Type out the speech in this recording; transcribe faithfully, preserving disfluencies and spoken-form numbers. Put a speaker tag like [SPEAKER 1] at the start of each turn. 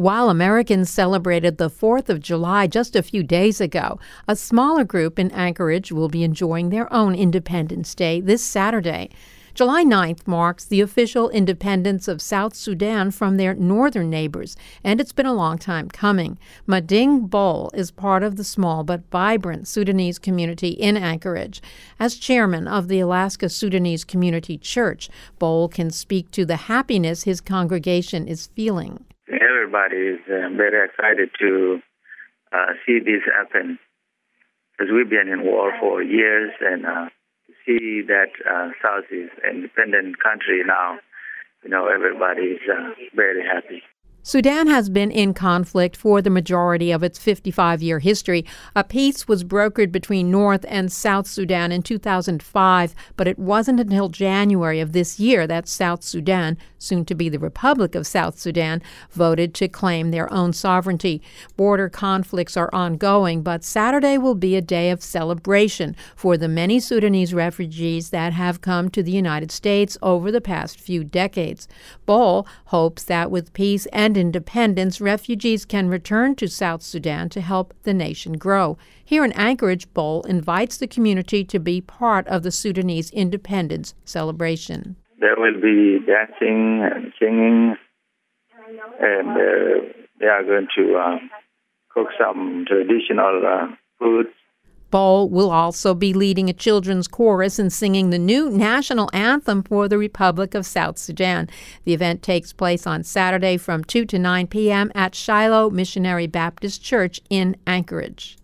[SPEAKER 1] While Americans celebrated the fourth of July just a few days ago, a smaller group in Anchorage will be enjoying their own Independence Day this Saturday. July ninth marks the official independence of South Sudan from their northern neighbors, and it's been a long time coming. Mading Bol is part of the small but vibrant Sudanese community in Anchorage. As chairman of the Alaska Sudanese Community Church, Bol can speak to the happiness his congregation is feeling.
[SPEAKER 2] Everybody is uh, very excited to uh, see this happen, because we've been in war for years, and uh, to see that uh, South is an independent country now, you know, everybody is uh, very happy.
[SPEAKER 1] Sudan has been in conflict for the majority of its fifty-five-year history. A peace was brokered between North and South Sudan in two thousand five, but it wasn't until January of this year that South Sudan, soon to be the Republic of South Sudan, voted to claim their own sovereignty. Border conflicts are ongoing, but Saturday will be a day of celebration for the many Sudanese refugees that have come to the United States over the past few decades. Bol hopes that with peace and independence, refugees can return to South Sudan to help the nation grow. Here in Anchorage, Bol invites the community to be part of the Sudanese independence celebration.
[SPEAKER 2] There will be dancing and singing, and uh, they are going to uh, cook some traditional uh, foods.
[SPEAKER 1] Bol will also be leading a children's chorus and singing the new national anthem for the Republic of South Sudan. The event takes place on Saturday from two to nine p.m. at Shiloh Missionary Baptist Church in Anchorage.